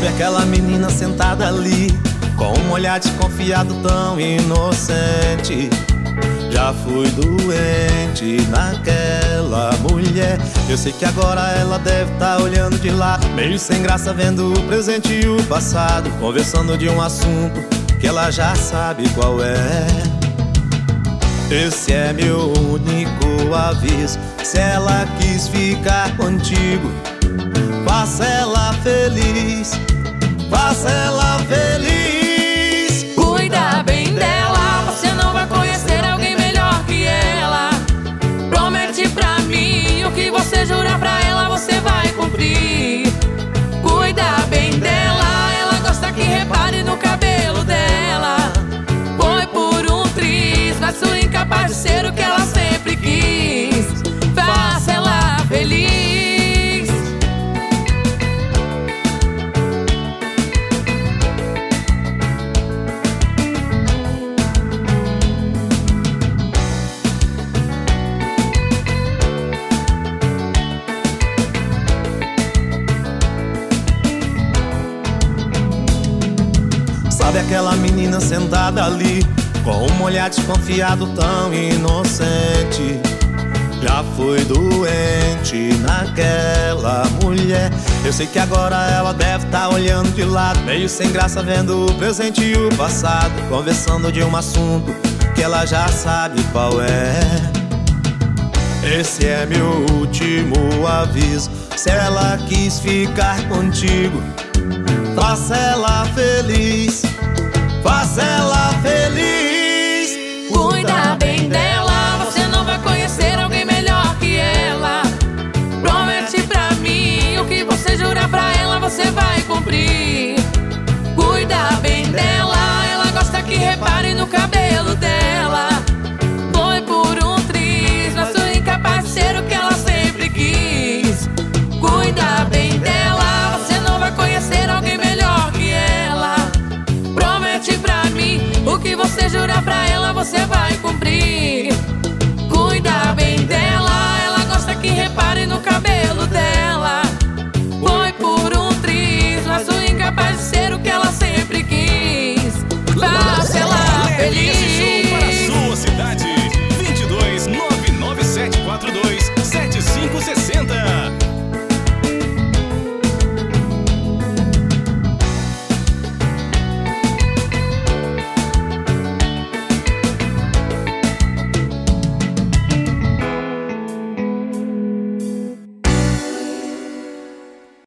aquela menina sentada ali, com um olhar desconfiado tão inocente? Já fui doente naquela mulher. Eu sei que agora ela deve estar olhando de lado, meio sem graça, vendo o presente e o passado, conversando de um assunto que ela já sabe qual é. Esse é meu único aviso: se ela quis ficar contigo, faça ela feliz, faça ela feliz. Cuida bem dela, você não vai conhecer alguém melhor que ela. Promete pra mim o que você jurar pra ela, você vai cumprir. Cuida bem dela, ela gosta que repare no cabelo dela. Foi por um triz, mas sou incapaz de ser o que ela sempre quis. Faça ela feliz. Sabe aquela menina sentada ali, com um olhar desconfiado tão inocente? Já fui doente naquela mulher. Eu sei que agora ela deve estar olhando de lado, meio sem graça, vendo o presente e o passado, conversando de um assunto que ela já sabe qual é. Esse é meu último aviso: se ela quis ficar contigo, faça ela feliz, faça ela feliz.